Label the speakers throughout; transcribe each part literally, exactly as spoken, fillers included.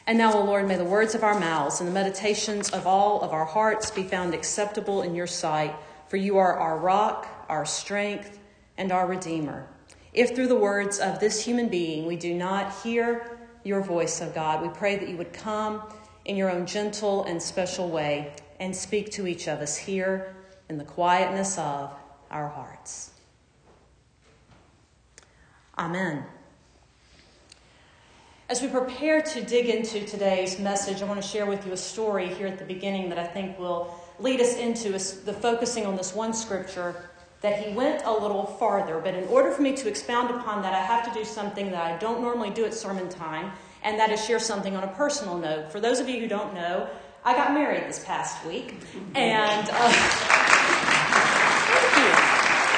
Speaker 1: And now, O Lord, may the words of our mouths and the meditations of all of our hearts be found acceptable in your sight, for you are our rock, our strength, and our Redeemer. If through the words of this human being we do not hear your voice, O God, we pray that you would come in your own gentle and special way and speak to each of us here in the quietness of our hearts. Amen. As we prepare to dig into today's message, I want to share with you a story here at the beginning that I think will lead us into the focusing on this one scripture, that he went a little farther. But in order for me to expound upon that, I have to do something that I don't normally do at sermon time, and that is share something on a personal note. For those of you who don't know, I got married this past week, and uh, thank you.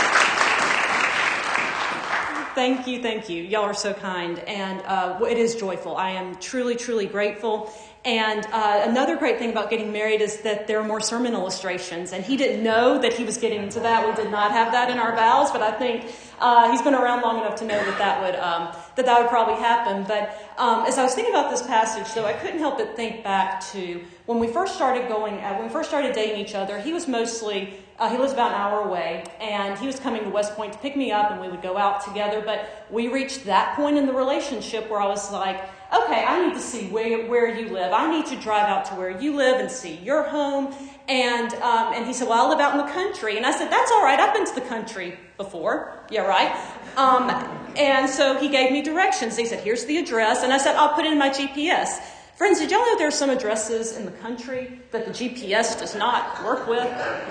Speaker 1: Thank you, thank you. Y'all are so kind, and uh, it is joyful. I am truly, truly grateful. And uh, another great thing about getting married is that there are more sermon illustrations, and he didn't know that he was getting into that. We did not have that in our vows, but I think uh, he's been around long enough to know that that would um, that that would probably happen. But um, as I was thinking about this passage, though, I couldn't help but think back to when we first started going, uh, when we first started dating each other. He was mostly Uh, he lives about an hour away, and he was coming to West Point to pick me up, and we would go out together. But we reached that point in the relationship where I was like, okay, I need to see where, where you live. I need to drive out to where you live and see your home. And um, and he said, well, I live out in the country. And I said, that's all right. I've been to the country before. Yeah, right? Um, and so he gave me directions. He said, here's the address. And I said, I'll put it in my G P S. Friends, did y'all know there are some addresses in the country that the G P S does not work with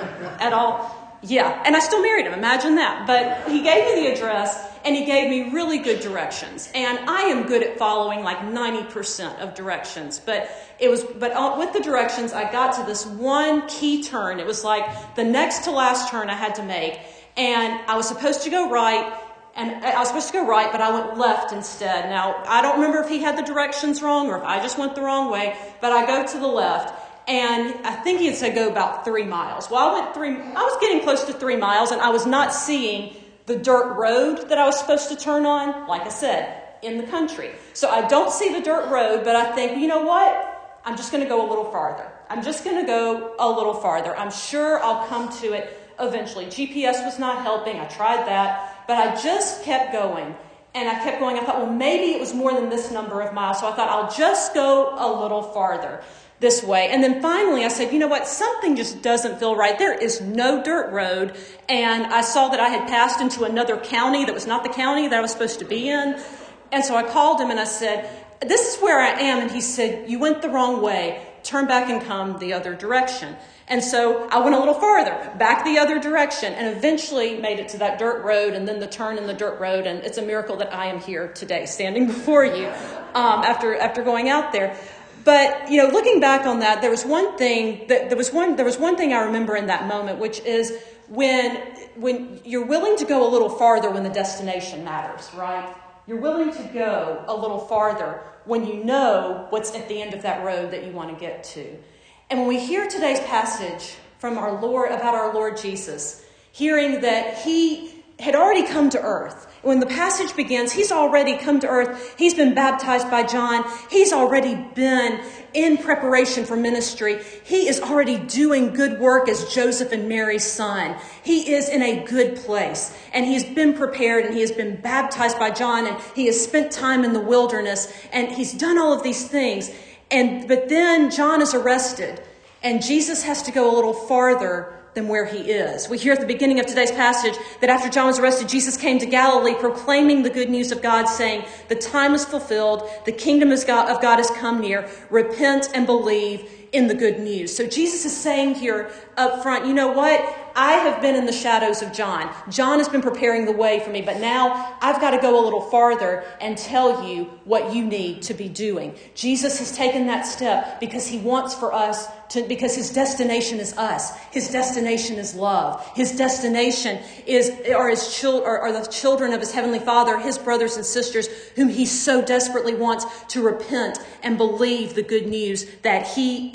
Speaker 1: at all? Yeah, and I still married him. Imagine that. But he gave me the address, and he gave me really good directions. And I am good at following like ninety percent of directions. But it was, but with the directions, I got to this one key turn. It was like the next to last turn I had to make, and I was supposed to go right. And I was supposed to go right, but I went left instead. Now, I don't remember if he had the directions wrong or if I just went the wrong way, but I go to the left, and I think he had said go about three miles. Well, I went three, I was getting close to three miles, and I was not seeing the dirt road that I was supposed to turn on, like I said, in the country. So I don't see the dirt road, but I think, you know what? I'm just going to go a little farther. I'm just going to go a little farther. I'm sure I'll come to it eventually. G P S was not helping. I tried that. But I just kept going, and I kept going. I thought, well, maybe it was more than this number of miles. So I thought, I'll just go a little farther this way. And then finally I said, you know what? Something just doesn't feel right. There is no dirt road. And I saw that I had passed into another county that was not the county that I was supposed to be in. And so I called him and I said, this is where I am. And he said, you went the wrong way. Turn back and come the other direction. And so I went a little farther, back the other direction, and eventually made it to that dirt road and then the turn in the dirt road. And it's a miracle that I am here today, standing before you um, after after going out there. But, you know, looking back on that, there was one thing that there was one there was one thing I remember in that moment, which is when when you're willing to go a little farther when the destination matters, right? You're willing to go a little farther when you know what's at the end of that road that you want to get to. And when we hear today's passage from our Lord, about our Lord Jesus, hearing that he had already come to earth. When the passage begins, he's already come to earth. He's been baptized by John. He's already been in preparation for ministry. He is already doing good work as Joseph and Mary's son. He is in a good place, and he's been prepared, and he has been baptized by John, and he has spent time in the wilderness, and he's done all of these things. And but then John is arrested, and Jesus has to go a little farther than where he is. We hear at the beginning of today's passage that after John was arrested, Jesus came to Galilee proclaiming the good news of God, saying, the time is fulfilled, the kingdom of God, of God has come near, repent and believe in the good news. So Jesus is saying here up front, you know what? I have been in the shadows of John. John has been preparing the way for me, but now I've got to go a little farther and tell you what you need to be doing. Jesus has taken that step because he wants for us to, because his destination is us. His destination is love. His destination is are his chil- are, are the children of his heavenly Father, his brothers and sisters, whom he so desperately wants to repent and believe the good news that he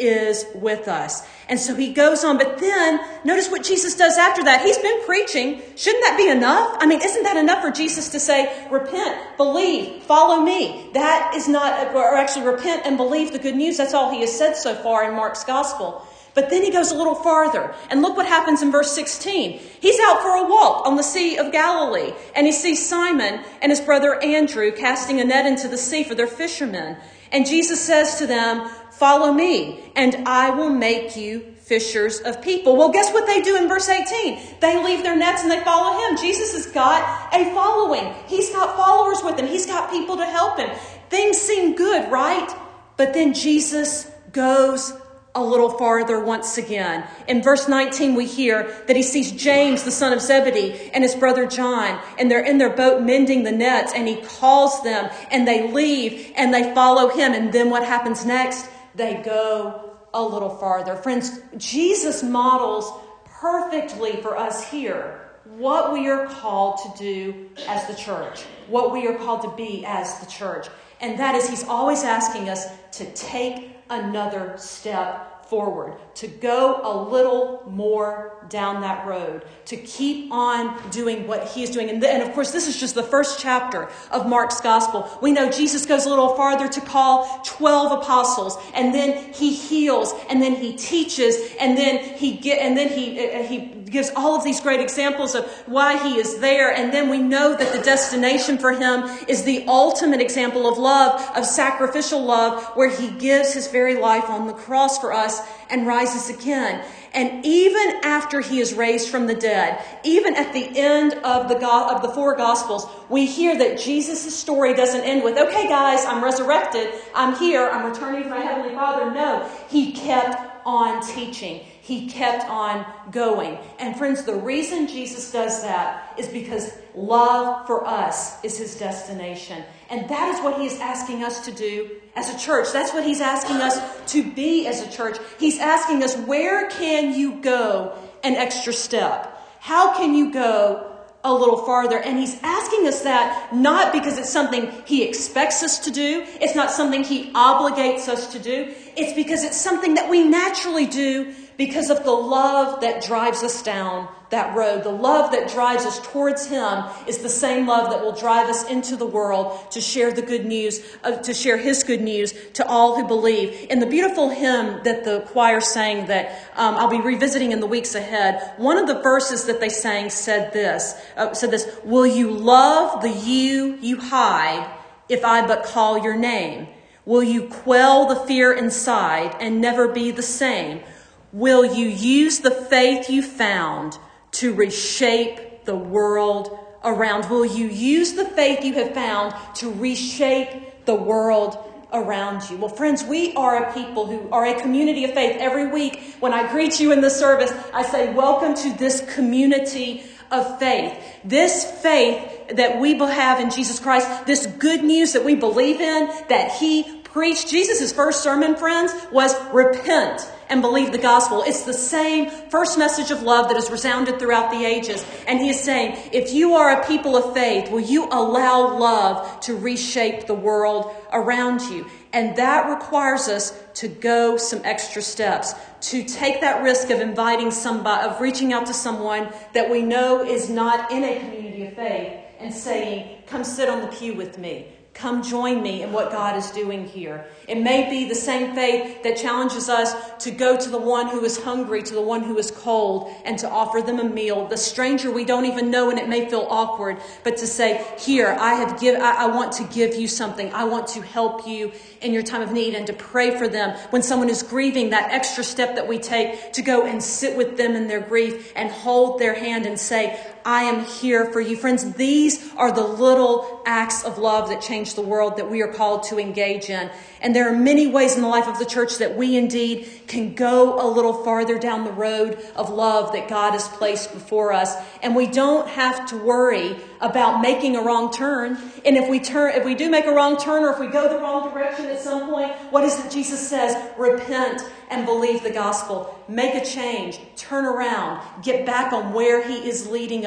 Speaker 1: is with us. And so he goes on, but then notice what Jesus does after that. He's been preaching. Shouldn't that be enough? I mean, isn't that enough for Jesus to say, repent, believe, follow me? That is not, or actually repent and believe the good news. That's all he has said so far in Mark's gospel. But then he goes a little farther. And look what happens in verse sixteen. He's out for a walk on the Sea of Galilee. And he sees Simon and his brother Andrew casting a net into the sea, for they're fishermen. And Jesus says to them, follow me, and I will make you fishers of people. Well, guess what they do in verse eighteen? They leave their nets and they follow him. Jesus has got a following. He's got followers with him. He's got people to help him. Things seem good, right? But then Jesus goes a little farther once again. In verse nineteen, we hear that he sees James, the son of Zebedee, and his brother John, and they're in their boat mending the nets, and he calls them, and they leave, and they follow him. And then what happens next? They go a little farther. Friends, Jesus models perfectly for us here what we are called to do as the church, what we are called to be as the church. And that is, he's always asking us to take another step forward, to go a little more down that road, to keep on doing what he is doing. And, then, and of course, this is just the first chapter of Mark's gospel. We know Jesus goes a little farther to call twelve apostles, and then he heals, and then he teaches, and then he get, and then he uh, he gives all of these great examples of why he is there. And then we know that the destination for him is the ultimate example of love, of sacrificial love, where he gives his very life on the cross for us and rises again. And even after he is raised from the dead, even at the end of the go- of the four Gospels, we hear that Jesus' story doesn't end with, okay, guys, I'm resurrected. I'm here. I'm returning to my Heavenly Father. No, he kept on teaching. He kept on going. And friends, the reason Jesus does that is because love for us is his destination. And that is what he is asking us to do as a church. That's what he's asking us to be as a church. He's asking us, where can you go an extra step? How can you go a little farther? And he's asking us that not because it's something he expects us to do. It's not something he obligates us to do. It's because it's something that we naturally do because of the love that drives us down that road. The love that drives us towards him is the same love that will drive us into the world to share the good news, uh, to share his good news to all who believe. In the beautiful hymn that the choir sang that um, I'll be revisiting in the weeks ahead, one of the verses that they sang said this, uh, said this, will you love the you you hide if I but call your name? Will you quell the fear inside and never be the same? Will you use the faith you found to reshape the world around? Will you use the faith you have found to reshape the world around you? Well, friends, we are a people who are a community of faith. Every week when I greet you in the service, I say, welcome to this community of faith. This faith that we have in Jesus Christ, this good news that we believe in, that he preached. Jesus' first sermon, friends, was repent and believe the gospel. It's the same first message of love that has resounded throughout the ages. And he is saying, if you are a people of faith, will you allow love to reshape the world around you? And that requires us to go some extra steps, to take that risk of inviting somebody, of reaching out to someone that we know is not in a community of faith and saying, come sit on the pew with me. Come join me in what God is doing here. It may be the same faith that challenges us to go to the one who is hungry, to the one who is cold, and to offer them a meal. The stranger we don't even know, and it may feel awkward, but to say, here, I have give, I, I want to give you something. I want to help you in your time of need, and to pray for them. When someone is grieving, that extra step that we take to go and sit with them in their grief and hold their hand and say, I am here for you. Friends, these are the little acts of love that change the world that we are called to engage in. And there are many ways in the life of the church that we indeed can go a little farther down the road of love that God has placed before us. And we don't have to worry about making a wrong turn. And if we turn, if we do make a wrong turn, or if we go the wrong direction at some point, what is it Jesus says? Repent and believe the gospel. Make a change. Turn around. Get back on where he is leading us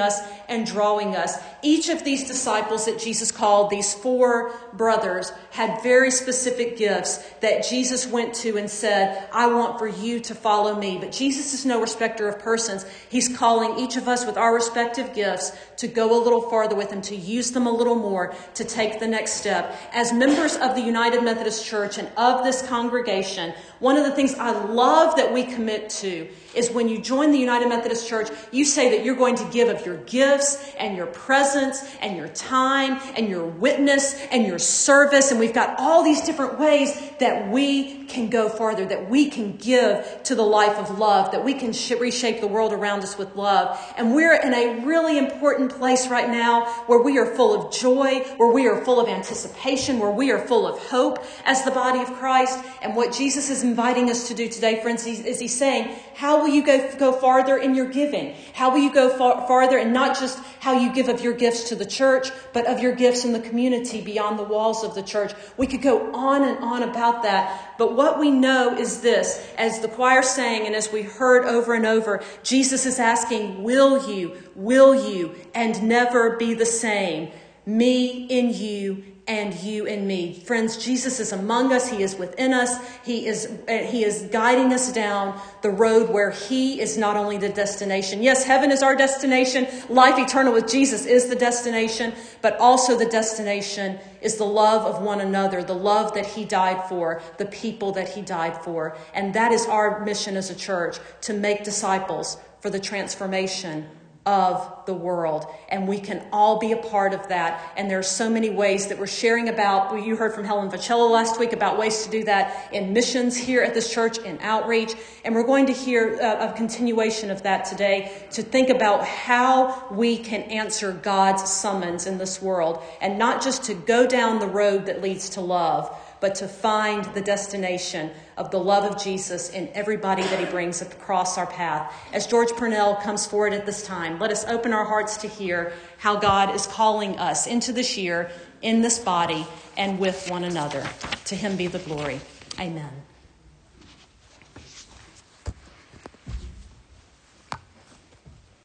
Speaker 1: and drawing us. Each of these disciples that Jesus called, these four brothers, had very specific gifts that Jesus went to and said, I want for you to follow me. But Jesus is no respecter of persons. He's calling each of us with our respective gifts to go a little farther with him, to use them a little more, to take the next step. As members of the United Methodist Church and of this congregation, one of the things I love that we commit to is when you join the United Methodist Church, you say that you're going to give of your gifts and your presence and your time and your witness and your service. And we've got all these different ways that we can go farther, that we can give to the life of love, that we can sh- reshape the world around us with love. And we're in a really important place right now where we are full of joy, where we are full of anticipation, where we are full of hope as the body of Christ. And what Jesus is inviting us to do today, friends, is he's saying, how will you go, go farther in your giving? How will you go far, farther in not just how you give of your gifts to the church, but of your gifts in the community beyond the walls of the church? We could go on and on about that. But what we know is this, as the choir sang and as we heard over and over, Jesus is asking, will you, will you, and never be the same? Me in you and you in me. Friends, Jesus is among us. He is within us. He is, he is guiding us down the road where he is not only the destination. Yes, heaven is our destination. Life eternal with Jesus is the destination, but also the destination is the love of one another, the love that he died for, the people that he died for. And that is our mission as a church, to make disciples for the transformation of the world. And we can all be a part of that. And there are so many ways that we're sharing about. You heard from Helen Vacello last week about ways to do that in missions here at this church, in outreach. And we're going to hear a, a continuation of that today, to think about how we can answer God's summons in this world, and not just to go down the road that leads to love, but to find the destination of the love of Jesus in everybody that he brings across our path. As George Purnell comes forward at this time, let us open our hearts to hear how God is calling us into this year, in this body, and with one another. To him be the glory. Amen.